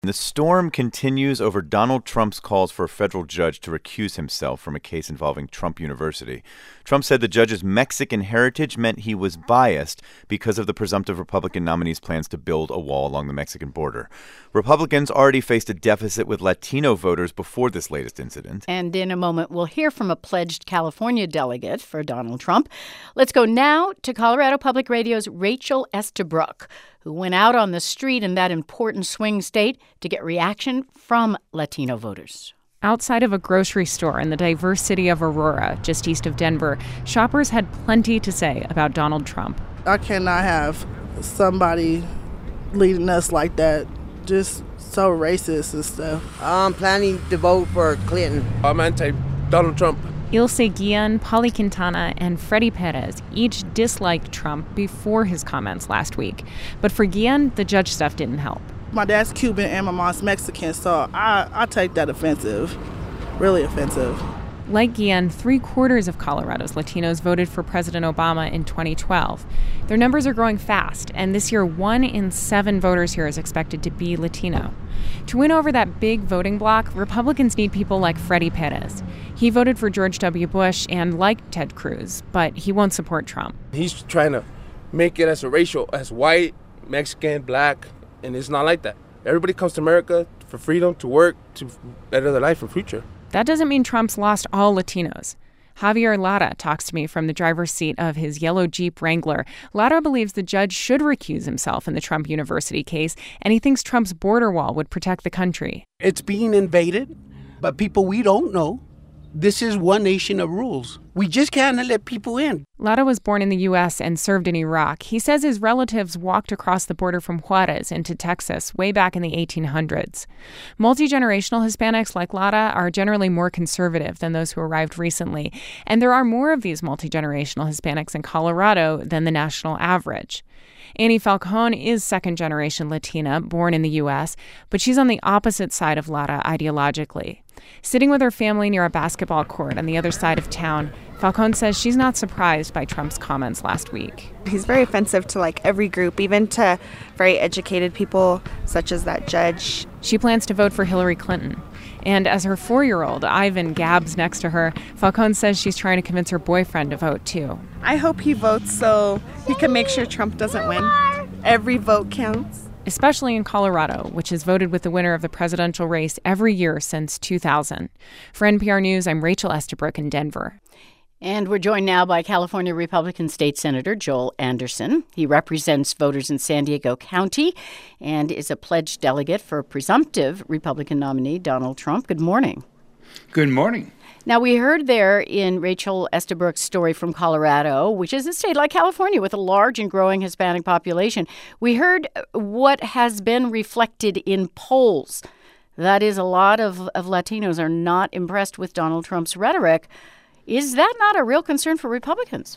The storm continues over Donald Trump's calls for a federal judge to recuse himself from a case involving Trump University. Trump said the judge's Mexican heritage meant he was biased because of the presumptive Republican nominee's plans to build a wall along the Mexican border. Republicans already faced a deficit with Latino voters before this latest incident. And in a moment, we'll hear from a pledged California delegate for Donald Trump. Let's go now to Colorado Public Radio's Rachel Estabrook, who went out on the street in that important swing state to get reaction from Latino voters. Outside of a grocery store in the diverse city of Aurora, just east of Denver, shoppers had plenty to say about Donald Trump. I cannot have somebody leading us like that, just so racist and stuff. I'm planning to vote for Clinton. I'm anti-Donald Trump. Ilse Guillen, Pauly Quintana, and Freddie Perez each disliked Trump before his comments last week. But for Guillen, the judge stuff didn't help. My dad's Cuban and my mom's Mexican, so I take that offensive, really offensive. Like Guillen, 3/4 of Colorado's Latinos voted for President Obama in 2012. Their numbers are growing fast, and this year 1 in 7 voters here is expected to be Latino. To win over that big voting bloc, Republicans need people like Freddie Perez. He voted for George W. Bush and liked Ted Cruz, but he won't support Trump. He's trying to make it as a racial, as white, Mexican, black, and it's not like that. Everybody comes to America for freedom, to work, to better their life and future. That doesn't mean Trump's lost all Latinos. Javier Lara talks to me from the driver's seat of his yellow Jeep Wrangler. Lara believes the judge should recuse himself in the Trump University case, and he thinks Trump's border wall would protect the country. It's being invaded by people we don't know. This is one nation of rules. We just can't let people in. Lara was born in the U.S. and served in Iraq. He says his relatives walked across the border from Juarez into Texas way back in the 1800s. Multi-generational Hispanics like Lara are generally more conservative than those who arrived recently, and there are more of these multi-generational Hispanics in Colorado than the national average. Annie Falcon is second-generation Latina, born in the U.S., but she's on the opposite side of Lara ideologically. Sitting with her family near a basketball court on the other side of town, Falcon says she's not surprised by Trump's comments last week. He's very offensive to every group, even to very educated people such as that judge. She plans to vote for Hillary Clinton. And as her 4-year-old, Ivan, gabs next to her, Falcon says she's trying to convince her boyfriend to vote too. I hope he votes so he can make sure Trump doesn't win. Every vote counts. Especially in Colorado, which has voted with the winner of the presidential race every year since 2000. For NPR News, I'm Rachel Estabrook in Denver. And we're joined now by California Republican State Senator Joel Anderson. He represents voters in San Diego County and is a pledged delegate for presumptive Republican nominee Donald Trump. Good morning. Good morning. Now, we heard there in Rachel Estabrook's story from Colorado, which is a state like California with a large and growing Hispanic population. We heard what has been reflected in polls. That is, a lot of Latinos are not impressed with Donald Trump's rhetoric. Is that not a real concern for Republicans?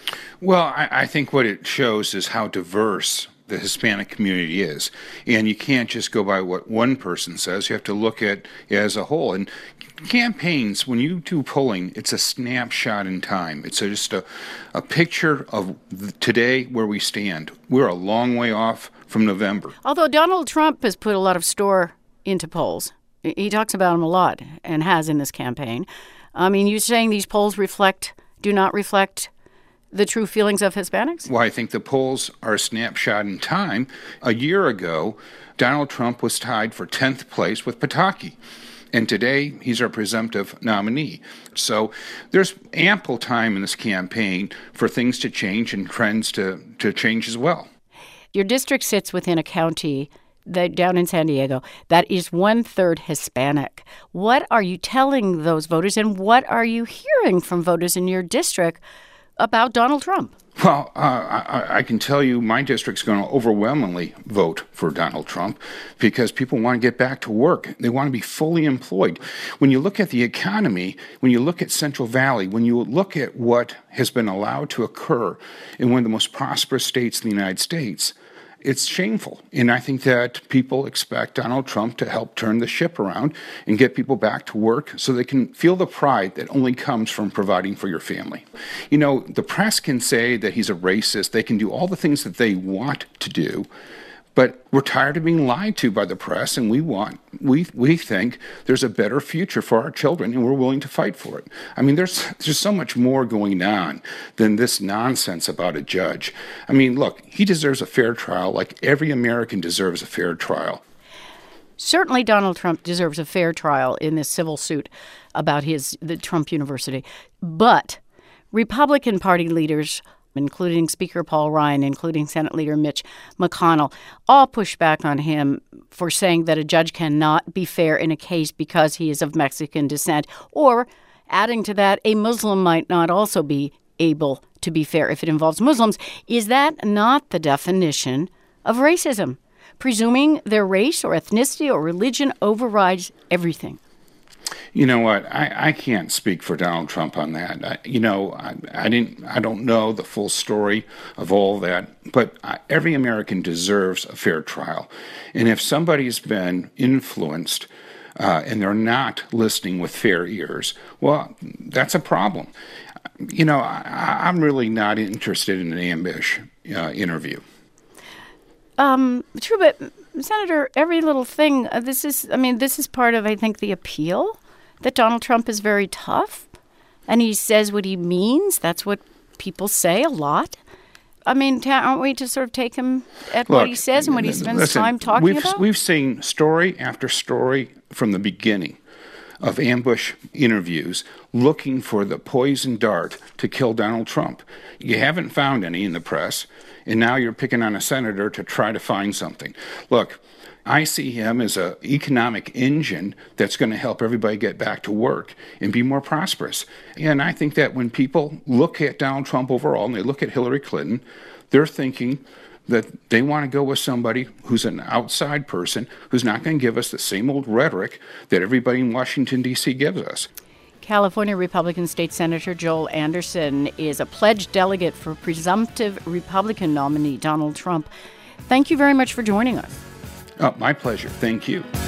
Well, I think what it shows is how diverse the Hispanic community is. And you can't just go by what one person says. You have to look at it as a whole. And campaigns, when you do polling, it's a snapshot in time. It's just a picture of today where we stand. We're a long way off from November. Although Donald Trump has put a lot of store into polls. He talks about them a lot and has in this campaign. I mean, you're saying these polls do not reflect the true feelings of Hispanics? Well, I think the polls are a snapshot in time. A year ago, Donald Trump was tied for 10th place with Pataki. And today, he's our presumptive nominee. So there's ample time in this campaign for things to change and trends to change as well. Your district sits within a county down in San Diego that is 1/3 Hispanic. What are you telling those voters, and what are you hearing from voters in your district about Donald Trump? Well, I can tell you my district's going to overwhelmingly vote for Donald Trump because people want to get back to work. They want to be fully employed. When you look at the economy, when you look at Central Valley, when you look at what has been allowed to occur in one of the most prosperous states in the United States, it's shameful. And I think that people expect Donald Trump to help turn the ship around and get people back to work so they can feel the pride that only comes from providing for your family. You know, the press can say that he's a racist. They can do all the things that they want to do. But we're tired of being lied to by the press, and we think there's a better future for our children, and we're willing to fight for it. I mean, there's so much more going on than this nonsense about a judge. I mean, look, he deserves a fair trial like every American deserves a fair trial. Certainly Donald Trump deserves a fair trial in this civil suit about the Trump University. But Republican Party leaders, including Speaker Paul Ryan, including Senate Leader Mitch McConnell, all push back on him for saying that a judge cannot be fair in a case because he is of Mexican descent. Or, adding to that, a Muslim might not also be able to be fair if it involves Muslims. Is that not the definition of racism? Presuming their race or ethnicity or religion overrides everything. You know what? I can't speak for Donald Trump on that. I don't know the full story of all that, but every American deserves a fair trial. And if somebody's been influenced and they're not listening with fair ears, well, that's a problem. I'm really not interested in an ambush interview. True, but Senator, every little thing, this is part of, I think, the appeal, that Donald Trump is very tough and he says what he means. That's what people say a lot. I mean, aren't we to sort of take him at what he says and what he spends time talking about? We've seen story after story from the beginning of ambush interviews looking for the poison dart to kill Donald Trump. You haven't found any in the press, and now you're picking on a senator to try to find something. Look, I see him as an economic engine that's going to help everybody get back to work and be more prosperous. And I think that when people look at Donald Trump overall and they look at Hillary Clinton, they're thinking that they want to go with somebody who's an outside person who's not going to give us the same old rhetoric that everybody in Washington, D.C. gives us. California Republican State Senator Joel Anderson is a pledged delegate for presumptive Republican nominee Donald Trump. Thank you very much for joining us. Oh, my pleasure. Thank you.